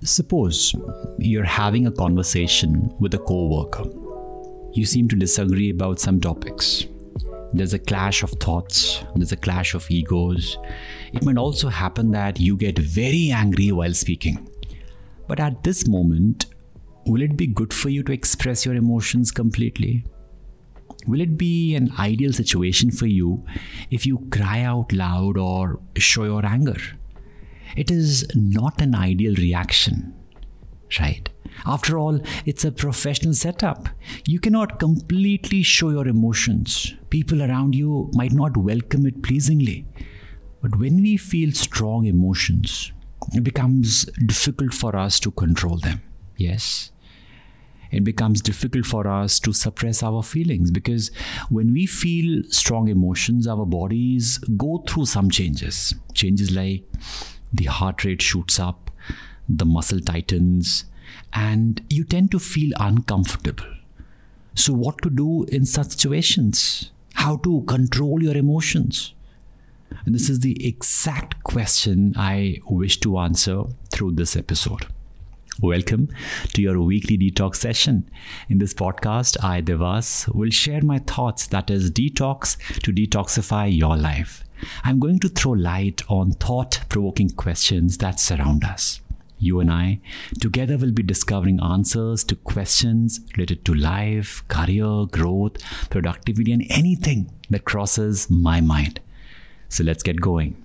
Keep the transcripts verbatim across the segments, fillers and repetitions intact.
Suppose you're having a conversation with a co-worker. You seem to disagree about some topics. There's a clash of thoughts, there's a clash of egos. It might also happen that you get very angry while speaking. But at this moment, will it be good for you to express your emotions completely? Will it be an ideal situation for you if you cry out loud or show your anger? It is not an ideal reaction, right? After all, it's a professional setup. You cannot completely show your emotions. People around you might not welcome it pleasingly. But when we feel strong emotions, it becomes difficult for us to control them. Yes. It becomes difficult for us to suppress our feelings because when we feel strong emotions, our bodies go through some changes. Changes like the heart rate shoots up, the muscle tightens, and you tend to feel uncomfortable. So what to do in such situations? How to control your emotions? And this is the exact question I wish to answer through this episode. Welcome to your weekly detox session. In this podcast, I, Devas, will share my thoughts, that is detox to detoxify your life. I'm going to throw light on thought-provoking questions that surround us. You and I together will be discovering answers to questions related to life, career, growth, productivity, and anything that crosses my mind. So let's get going.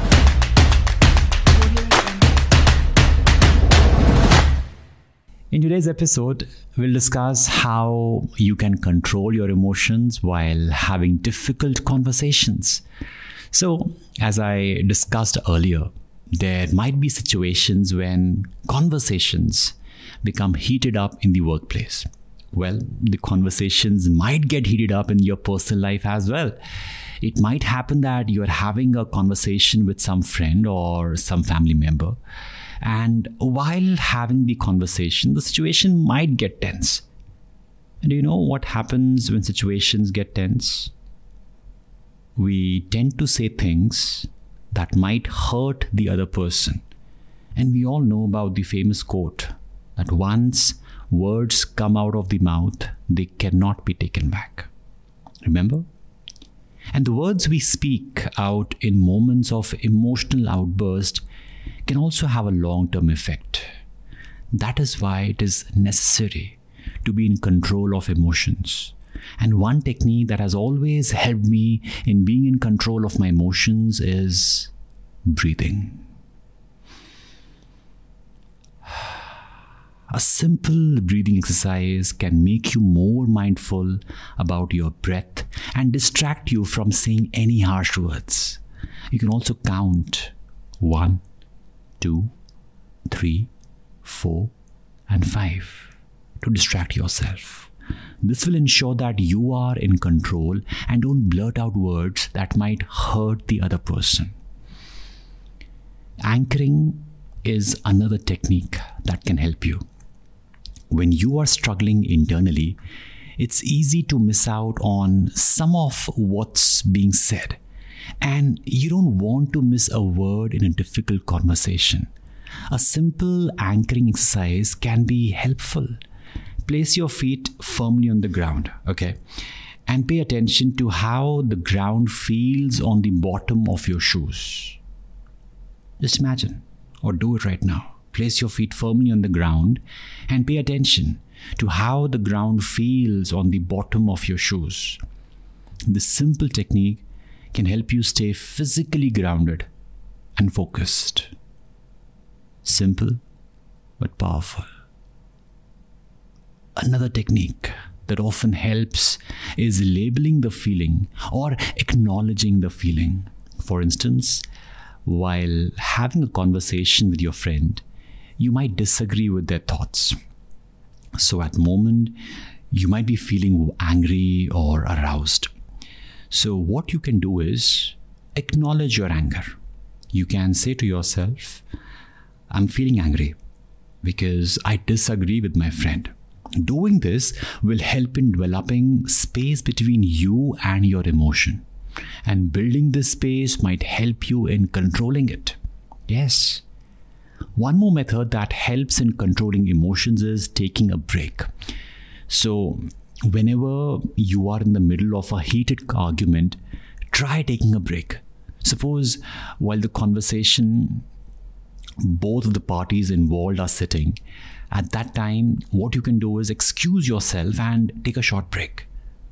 In today's episode, we'll discuss how you can control your emotions while having difficult conversations. So, as I discussed earlier, there might be situations when conversations become heated up in the workplace. Well, the conversations might get heated up in your personal life as well. It might happen that you're having a conversation with some friend or some family member. And while having the conversation, the situation might get tense. And do you know what happens when situations get tense? We tend to say things that might hurt the other person. And we all know about the famous quote that once words come out of the mouth, they cannot be taken back. Remember? And the words we speak out in moments of emotional outburst can also have a long-term effect. That is why it is necessary to be in control of emotions. And one technique that has always helped me in being in control of my emotions is breathing. A simple breathing exercise can make you more mindful about your breath and distract you from saying any harsh words. You can also count one, two, three, four, and five to distract yourself. This will ensure that you are in control and don't blurt out words that might hurt the other person. Anchoring is another technique that can help you. When you are struggling internally, it's easy to miss out on some of what's being said. And you don't want to miss a word in a difficult conversation. A simple anchoring exercise can be helpful. Place your feet firmly on the ground, okay? And pay attention to how the ground feels on the bottom of your shoes. Just imagine, or do it right now. Place your feet firmly on the ground and pay attention to how the ground feels on the bottom of your shoes. This simple technique can help you stay physically grounded and focused. Simple but powerful. Another technique that often helps is labeling the feeling or acknowledging the feeling. For instance, while having a conversation with your friend, you might disagree with their thoughts. So at the moment, you might be feeling angry or aroused. So what you can do is acknowledge your anger. You can say to yourself, I'm feeling angry because I disagree with my friend. Doing this will help in developing space between you and your emotion. And building this space might help you in controlling it. Yes. One more method that helps in controlling emotions is taking a break. So, whenever you are in the middle of a heated argument, try taking a break. Suppose while the conversation, both of the parties involved are sitting, at that time, what you can do is excuse yourself and take a short break.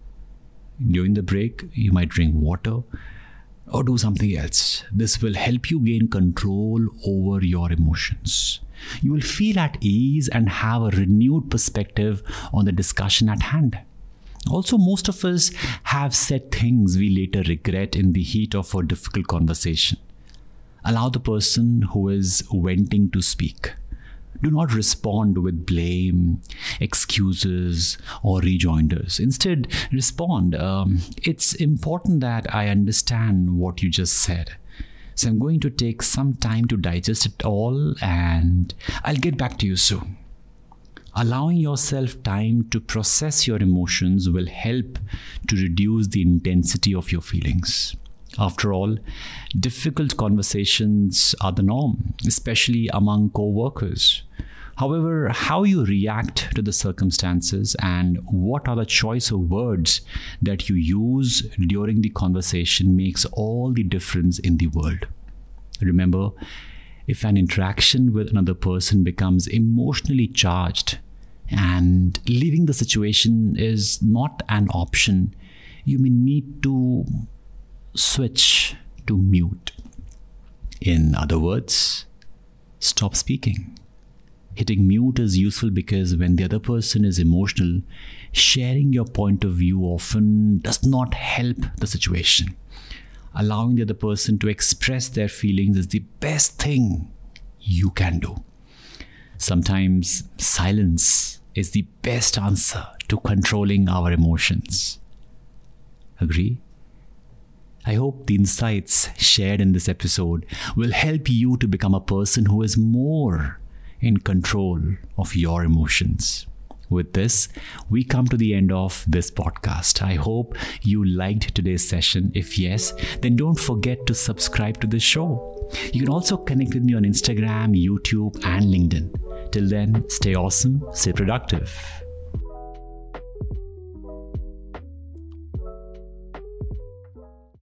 During the break, you might drink water or do something else. This will help you gain control over your emotions. You will feel at ease and have a renewed perspective on the discussion at hand. Also, most of us have said things we later regret in the heat of a difficult conversation. Allow the person who is venting to speak. Do not respond with blame, excuses, or rejoinders. Instead, respond. Um, it's important that I understand what you just said. So I'm going to take some time to digest it all and I'll get back to you soon. Allowing yourself time to process your emotions will help to reduce the intensity of your feelings. After all, difficult conversations are the norm, especially among co-workers. However, how you react to the circumstances and what are the choice of words that you use during the conversation makes all the difference in the world. Remember, if an interaction with another person becomes emotionally charged and leaving the situation is not an option, you may need to switch to mute. In other words, stop speaking. Hitting mute is useful because when the other person is emotional, sharing your point of view often does not help the situation. Allowing the other person to express their feelings is the best thing you can do. Sometimes silence is the best answer to controlling our emotions. Agree? I hope the insights shared in this episode will help you to become a person who is more in control of your emotions. With this, we come to the end of this podcast. I hope you liked today's session. If yes, then don't forget to subscribe to the show. You can also connect with me on Instagram, YouTube, and LinkedIn. Till then, stay awesome, stay productive.